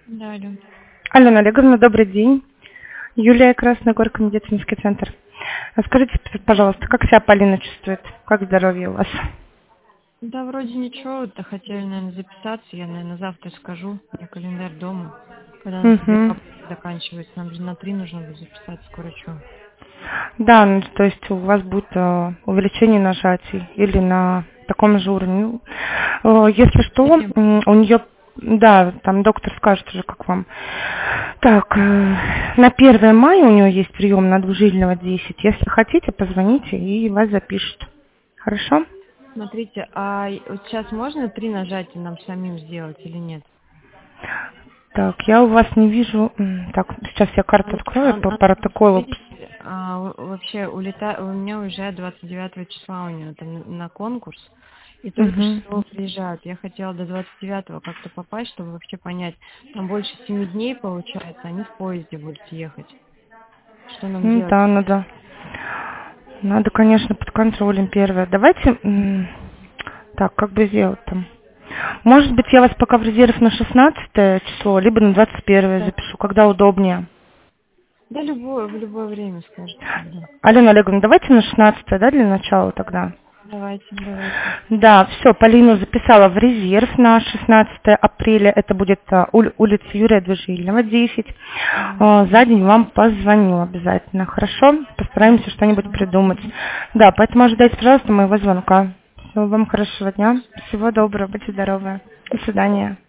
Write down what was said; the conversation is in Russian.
Да, алло. Алена Олеговна, добрый день. Юлия, Красная Горка, медицинский центр. Скажите, пожалуйста, как себя Полина чувствует? Как здоровье у вас? Да, вроде ничего, вот хотели, наверное, записаться. Я, наверное, завтра скажу. У меня календарь дома. Когда у нас Угу. ГК заканчивается, нам же на 3 нужно будет записаться к врачу. Да, ну, то есть у вас будет увеличение нажатий или на таком же уровне. Если что, Или у нее, да, там доктор скажет уже, как вам. Так, на 1 мая у нее есть прием на двужильного 10. Если хотите, позвоните и вас запишут. Хорошо? смотрите, а вот сейчас можно 3 нажатия нам самим сделать или нет? Так, я у вас не вижу. Так, сейчас я карту открою по протоколу. Видите, вообще у меня уезжает 29 числа у нее там на конкурс. И только Угу. 6 приезжают. Я хотела до 29 как-то попасть, чтобы вообще понять. Там больше 7 дней получается, они в поезде будут ехать. Что нам Ну делать? да, надо. Надо, конечно, под контролем первое. Давайте, так, как бы сделать там? Может быть, я вас пока в резерв на 16 число, либо на 21 Да, запишу, когда удобнее. да в любое время скажете тогда. Алена Олеговна, давайте на 16, да, для начала тогда? Давайте. Да, все, Полину записала в резерв на 16 апреля. Это будет улица Юрия Движильного, 10. Мгм. За день вам позвоню обязательно. Хорошо? Постараемся что-нибудь Хорошо. придумать. Да, поэтому ожидайте, пожалуйста, моего звонка. Всего вам хорошего дня. Всего доброго. Будьте здоровы. До свидания.